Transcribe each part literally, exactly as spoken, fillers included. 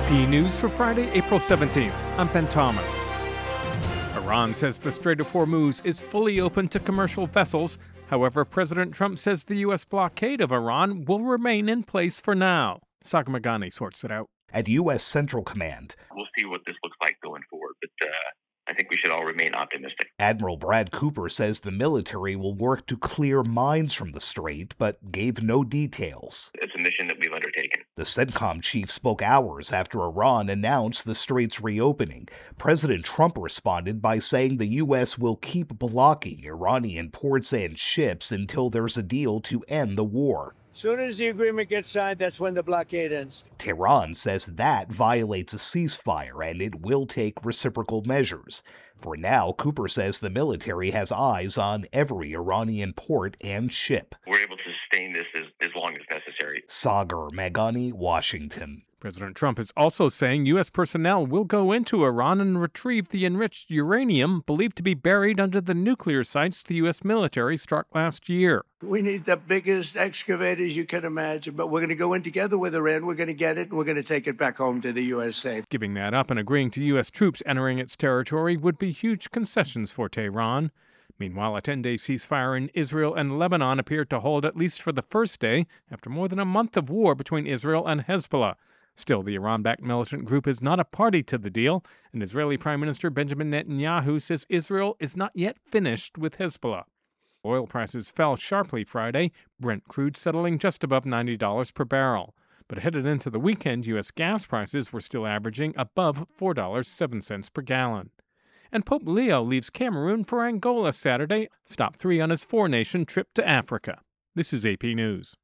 P News for Friday, April seventeenth. I'm Ben Thomas. Iran says the Strait of Hormuz is fully open to commercial vessels. However, President Trump says the U S blockade of Iran will remain in place for now. Saga Magani sorts it out. At U S Central Command, we'll see what this looks like going forward, but uh, I think we should all remain optimistic. Admiral Brad Cooper says the military will work to clear mines from the strait, but gave no details. It's a mission that we've undertaken. The CENTCOM chief spoke hours after Iran announced the strait's reopening. President Trump responded by saying the U S will keep blocking Iranian ports and ships until there's a deal to end the war. As soon as the agreement gets signed, that's when the blockade ends. Tehran says that violates a ceasefire and it will take reciprocal measures. For now, Cooper says the military has eyes on every Iranian port and ship. We're able to sustain this as, as long as necessary. Sagar Magani, Washington. President Trump is also saying U S personnel will go into Iran and retrieve the enriched uranium believed to be buried under the nuclear sites the U S military struck last year. We need the biggest excavators you can imagine, but we're going to go in together with Iran. We're going to get it, and we're going to take it back home to the U S safe. Giving that up and agreeing to U S troops entering its territory would be huge concessions for Tehran. Meanwhile, a ten-day ceasefire in Israel and Lebanon appeared to hold at least for the first day after more than a month of war between Israel and Hezbollah. Still, the Iran-backed militant group is not a party to the deal, and Israeli Prime Minister Benjamin Netanyahu says Israel is not yet finished with Hezbollah. Oil prices fell sharply Friday, Brent crude settling just above ninety dollars per barrel. But headed into the weekend, U S gas prices were still averaging above four dollars and seven cents per gallon. And Pope Leo leaves Cameroon for Angola Saturday, stop three on his four-nation trip to Africa. This is A P News.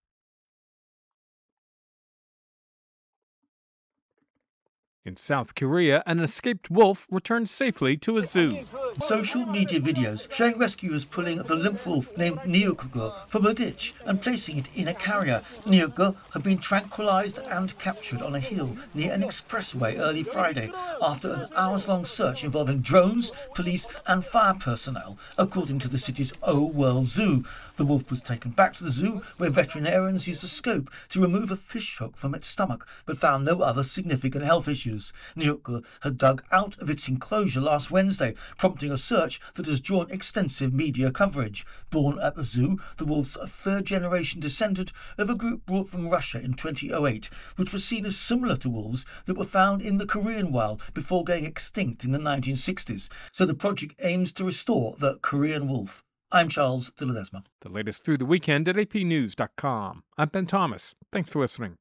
In South Korea, an escaped wolf returned safely to a zoo. Social media videos showing rescuers pulling the limp wolf named Nyokgo from a ditch and placing it in a carrier. Nyokgo had been tranquilized and captured on a hill near an expressway early Friday after an hours-long search involving drones, police and fire personnel, according to the city's O World Zoo. The wolf was taken back to the zoo where veterinarians used a scope to remove a fish hook from its stomach but found no other significant health issues. Nyokgo had dug out of its enclosure last Wednesday, prompting a search that has drawn extensive media coverage. Born at the zoo, the wolf's a third-generation descendant of a group brought from Russia in twenty oh eight, which was seen as similar to wolves that were found in the Korean wild before going extinct in the nineteen sixties. So the project aims to restore the Korean wolf. I'm Charles de Ledesma. The latest through the weekend at A P news dot com. I'm Ben Thomas. Thanks for listening.